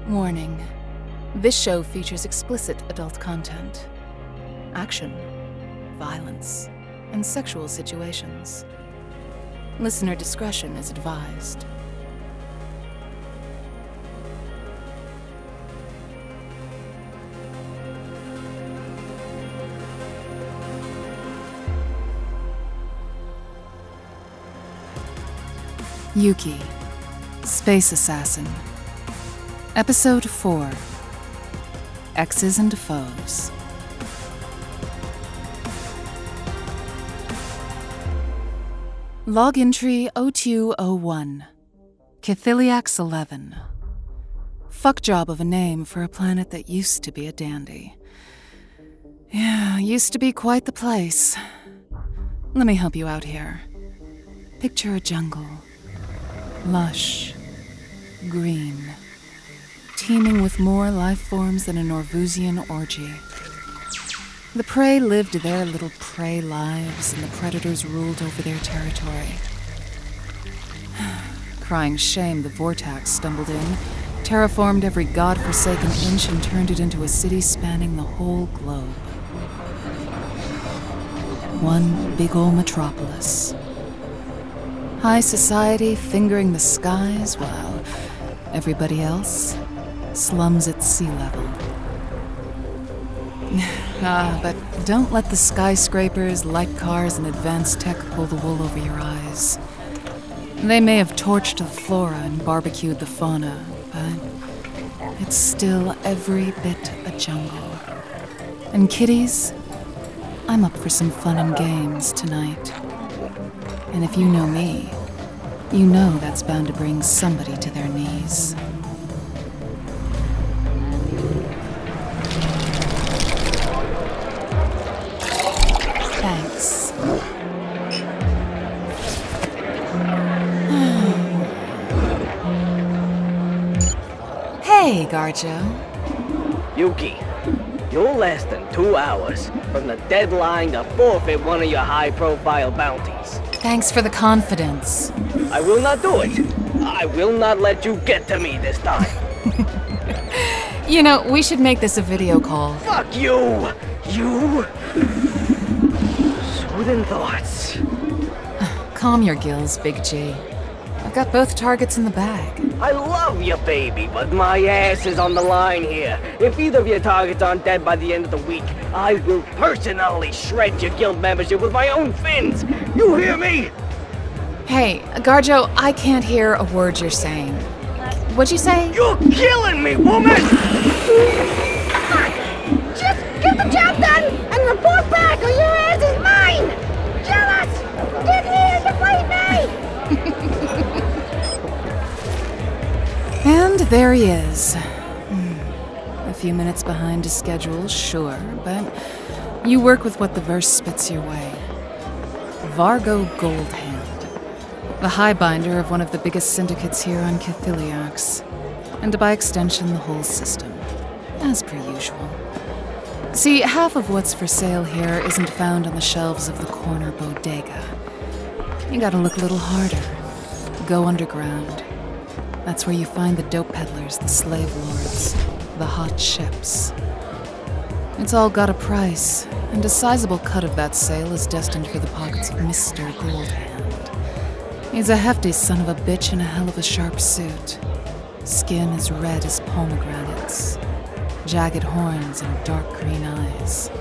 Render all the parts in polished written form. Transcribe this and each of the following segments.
Warning. This show features explicit adult content, action, violence, and sexual situations. Listener discretion is advised. Yuki, Space Assassin. Episode 4. Exes and Foes. Log entry 0201. Cathiliax 11. Fuck job of a name for a planet that used to be a dandy. Yeah, used to be quite the place. Let me help you out here. Picture a jungle. Lush. Green. Teeming with more life forms than a Norvusian orgy. The prey lived their little prey lives, and the predators ruled over their territory. Crying shame, the Vortax stumbled in, terraformed every godforsaken inch, and turned it into a city spanning the whole globe. One big ol' metropolis. High society fingering the skies while everybody else slums at sea level. But don't let the skyscrapers, light cars, and advanced tech pull the wool over your eyes. They may have torched the flora and barbecued the fauna, but it's still every bit a jungle. And kiddies, I'm up for some fun and games tonight. And if you know me, you know that's bound to bring somebody to their knees. Thanks. Hey, Garjo. Yuki, you're less than 2 hours from the deadline to forfeit one of your high-profile bounties. Thanks for the confidence. I will not do it. I will not let you get to me this time. You know, we should make this a video call. Fuck you! You... Soothing thoughts. Calm your gills, Big G. I've got both targets in the bag. I love you, baby, but my ass is on the line here. If either of your targets aren't dead by the end of the week, I will personally shred your guild membership with my own fins. You hear me? Hey, Garjo, I can't hear a word you're saying. What'd you say? You're killing me, woman! Just get the job done and report back or your ass is mine! Jealous! Get here to fight me! And there he is. A few minutes behind his schedule, sure, but you work with what the verse spits your way. Vargo Goldhand, the highbinder of one of the biggest syndicates here on Cathiliax, and by extension the whole system, as per usual. See, half of what's for sale here isn't found on the shelves of the corner bodega. You gotta look a little harder. Go underground. That's where you find the dope peddlers, the slave lords, the hot ships. It's all got a price, and a sizable cut of that sale is destined for the pockets of Mr. Goldhand. He's a hefty son of a bitch in a hell of a sharp suit. Skin as red as pomegranates. Jagged horns and dark green eyes.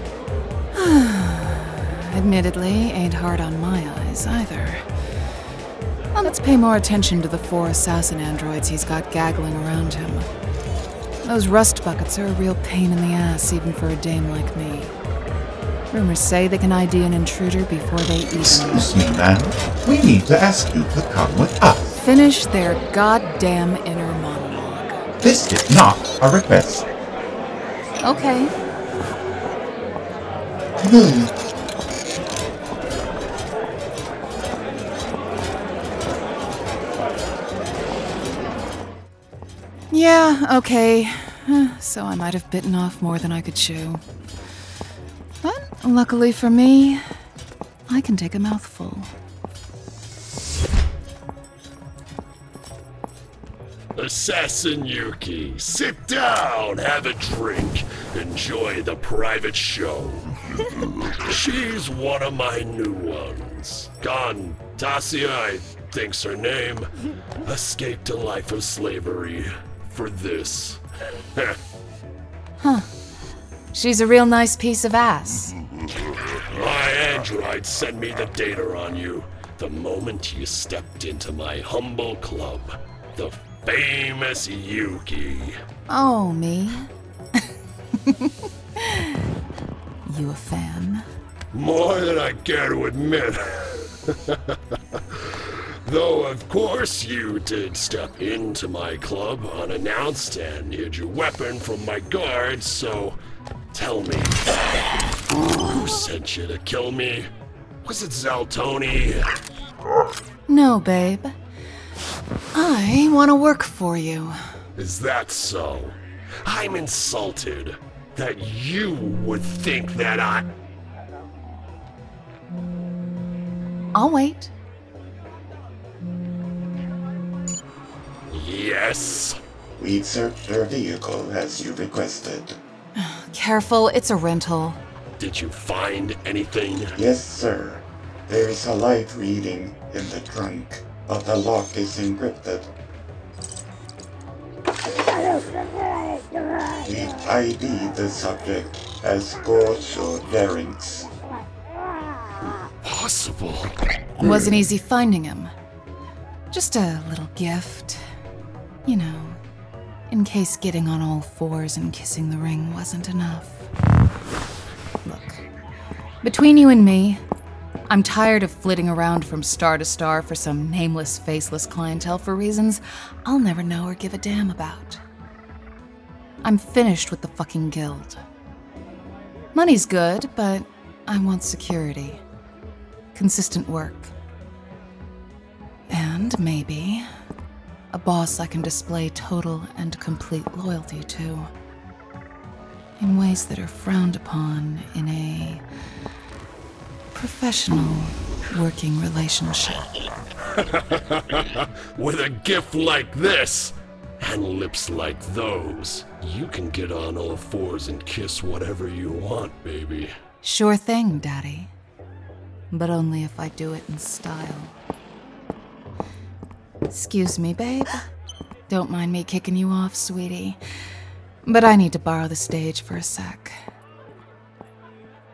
Admittedly, ain't hard on my eyes either. Well, let's pay more attention to the 4 assassin androids he's got gaggling around him. Those rust buckets are a real pain in the ass, even for a dame like me. Rumors say they can ID an intruder before they eat him. Excuse me, ma'am. We need to ask you to come with us. Finish their goddamn inner monologue. This is not a request. Okay. Yeah, okay. So I might have bitten off more than I could chew. But luckily for me, I can take a mouthful. Assassin Yuki, sit down, have a drink, enjoy the private show. She's one of my new ones. Tasia, I think's her name, escaped a life of slavery for this. Huh. She's a real nice piece of ass. My android sent me the data on you the moment you stepped into my humble club. The famous Yuki. Oh, me? You a fan? More than I care to admit. Though, of course, you did step into my club unannounced and hid your weapon from my guards, so tell me, who sent you to kill me? Was it Zaltoni? No, babe. I want to work for you. Is that so? I'm insulted that you would think that I'll wait. Yes. We've searched your vehicle as you requested. Careful, it's a rental. Did you find anything? Yes, sir. There is a light reading in the trunk, but the lock is encrypted. We've ID'd the subject as Gorso Larynx. Possible. Wasn't easy finding him. Just a little gift. You know, in case getting on all fours and kissing the ring wasn't enough. Look, between you and me, I'm tired of flitting around from star to star for some nameless, faceless clientele for reasons I'll never know or give a damn about. I'm finished with the fucking guild. Money's good, but I want security. Consistent work. And maybe a boss I can display total and complete loyalty to. In ways that are frowned upon in a professional working relationship. With a gift like this, and lips like those, you can get on all fours and kiss whatever you want, baby. Sure thing, Daddy. But only if I do it in style. Excuse me, babe. Don't mind me kicking you off, sweetie. But I need to borrow the stage for a sec.